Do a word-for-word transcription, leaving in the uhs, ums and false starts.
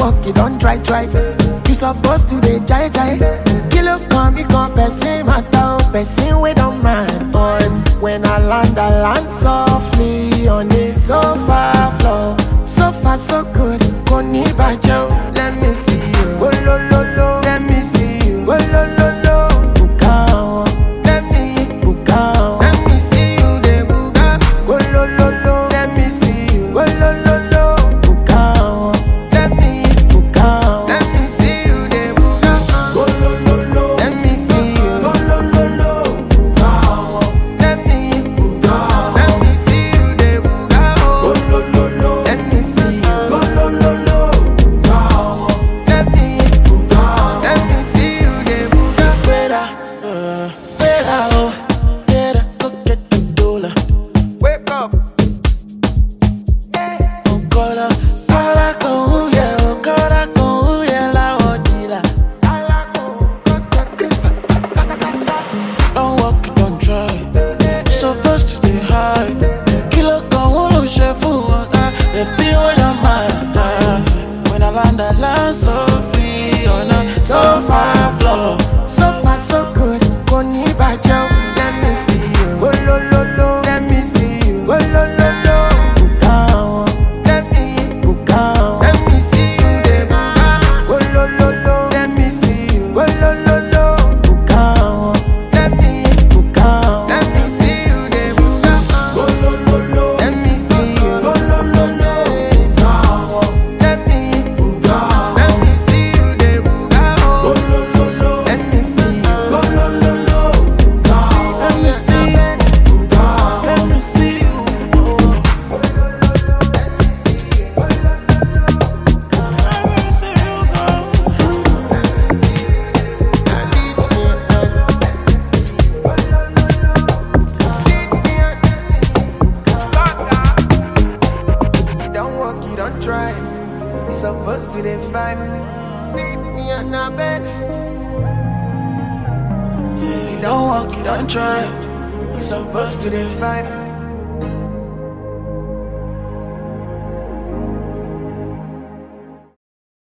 walk, you don't try, try. You supposed to dey jai jai. Kilo come, me come, person matter, person we don't mind. But when I land, I land softly on the sofa floor. So far so good, koni bajo. Let me see you, go lo lo lo. Let me see you, go lo lo lo. Bukao, let me bukao. Let me see you, de buka. Go lo lo lo. Let me see you, go lo lo lo. Bukao, let me bukao. Let me see you, de buka. Go lo lo lo. Let me see you, go lo lo lo. Bukao, let me bukao. Let me see you, de buka. Go lo lo lo. Let me see you, go lo lo lo. Bukao, let me bukao. Let me see you, de buka. Fuera, uh, fuera, oh, fuera, go get the dollar. Wake up. Okora, para con huye, okora con huye la odila. Don't walk, it, don't try. Supposed to stay high. Kilo con uno chef water. Let's see what I'm at. When I land, I land so free on a sofa floor. So far so good, koni bajo. Let me see you, go lo lo lo. Let me see you, go lo lo lo. Bukao, let me bukao. Let me see you, de buka. Go lo lo lo. Let me see you, go lo lo lo. Bukao, let me bukao. Let me see you, de buka. Go lo lo lo. Let me see you, go lo lo lo. Bukao, let me bukao. Let me see you, de buka. Go lo lo lo. Let me see you, go lo lo lo. Bukao, let me see you, bukao. Let me see you. You don't walk, you don't try. You supposed to the vibe. Beat me on the bed. You don't walk, you don't try. You supposed to the vibe.